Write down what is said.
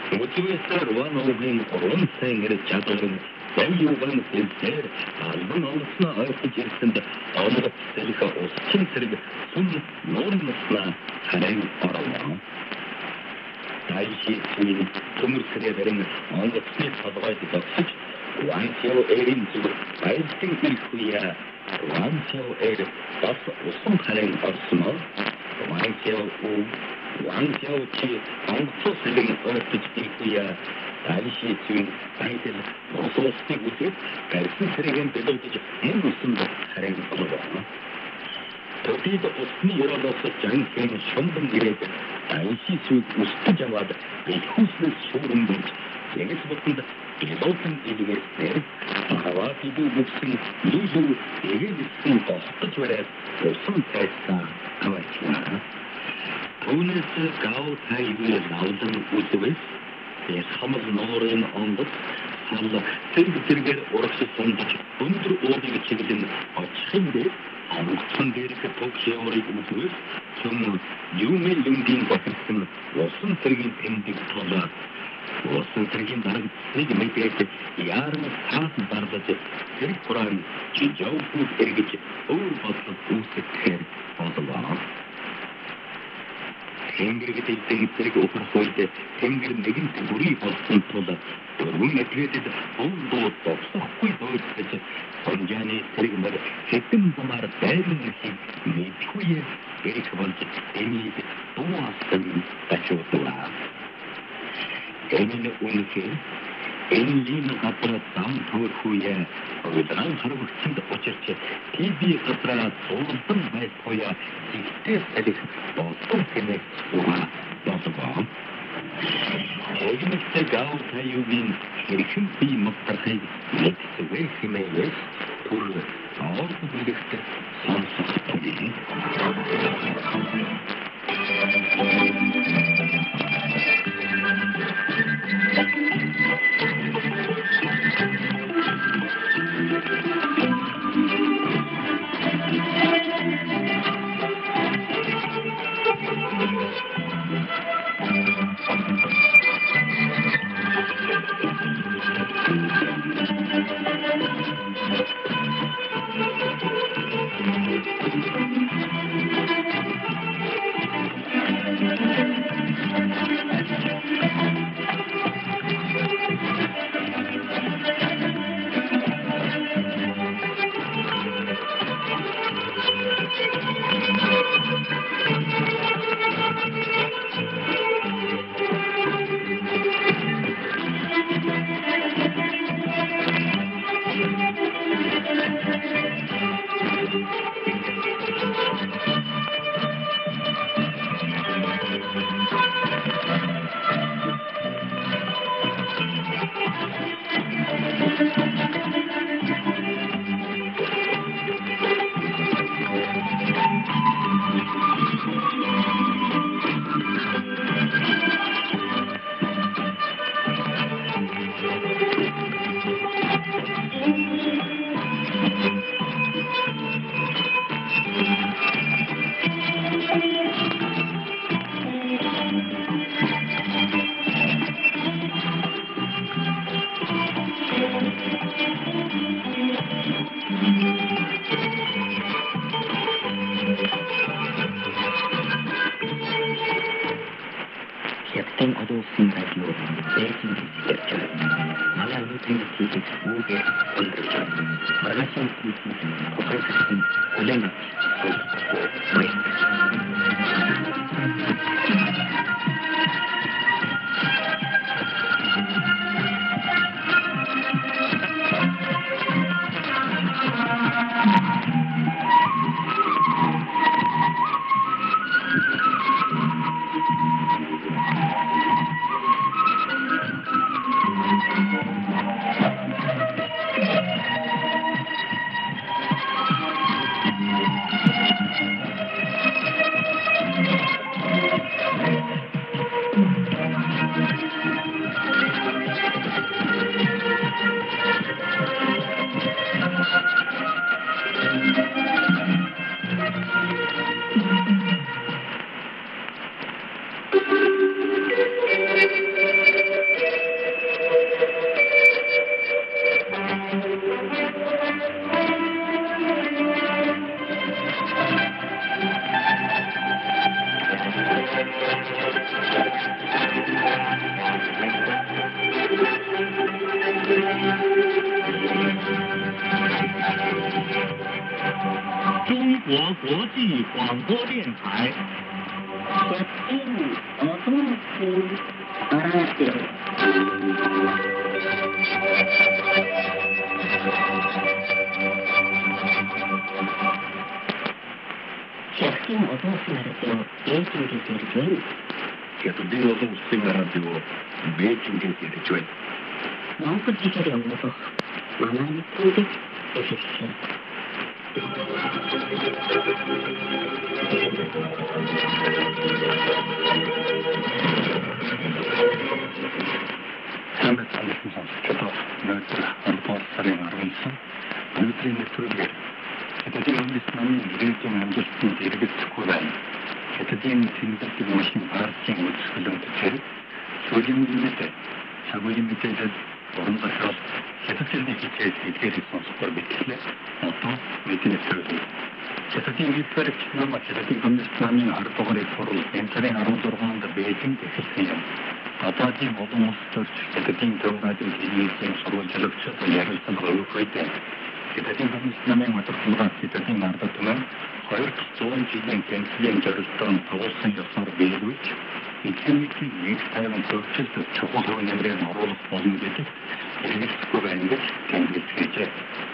Motivation one own saying it chatting, then you want to say, album also suggested all the Serica or Chintric, soon Normusna, Harang or along. I see Tumur Severing on the street of the White Box. One show airing to I think we are one show air, that's some Harang or small. One show 왕자우치 왕초슬링 어떻게 다리시 아이들 어서스티 우스 갈스트리겐 배도지 무슨 사랑 걸어 도티도 없니 열어서 장생 숑분들의 다리시 수 우스자와다 베쿠스 쇼rum들 제게서부터 계속된 이게 하와 비도 목숨 누수 이게 무슨 거 어쩌래 무슨 패스다 아마추어 Bonus gauw hij weer louden uitgeweest. Hij schammelt noren aan dat. Zal terug orkse zondag onder oorlog gezegd uitschende. Aan derke Tokyo-orig uitgeweest. Zo'n Yume Lundin bakkersın. Olsun tergin temdik tola. Olsun tergin darık segi meydeyse. Yarın saat bardacı. Terk Kur'an. Cijav kuz ergeci. Oğur basıp uğse ter. Fazla. Hengirge teknikleri operasyoyda hengir negin turi olsun tola. Örgün etiyede oldu topsa koyduğu sonjani tergimler hekim zamar değerlisi meçhuye gerek var emiydi doğasın taşıyorlar. Emine unke Elini kapıra tam tavırkuya ödenen harvıksında oçerçe tibi kapıra soğudum ve koya ikte selik dostum seni uğa dostum. Egimizde gav tayyubin herkim bir mıktarkaydı lekisi ve himeyles turlu ağırdı birlikte sansız tabii. 国国际广播电台。 Kerstin 어동스나라디오 베이징 Kerstin 어동스나라디오 베이징 교회. 마음껏 지켜리 없어서 만만히 통제 해주십시오. Ahmet Andersson Kötaf möter anpassaren Aronson, möter Netturger. Ketajin Lisnamin Rilton Andersson Dirgit Kuran. Ketajin Tindaki Moshin Arsing Utsulun Techer, Sojin Limite, Sagojin Limited, Orundaşos, Ketajin Nikice Tigeri Spor Bitle, Otto, Metin Sörgü. Ketajin Gitver Çinama Ketajin Andersnamin Arpogore Forul, Entaren Aronzorgan'da Beijing Teşesiyon. Атаатийн олон улс төрч Хятадын төв радио телевизийн сурвалжлагч ярилцсан хөвгөйтэй. Хятадын хүмүүс намын матурхлага Хятадын ард түмэн 200 жилийн тэмцлийн зорилтоор тогтсон ёсоор биелүүлж, эцэг нэг тайван төвчөлд чухал хувь нэмрээр оруулах болно гэдэг хэрэгсэхгүй байна гэж тэмдэглэжээ.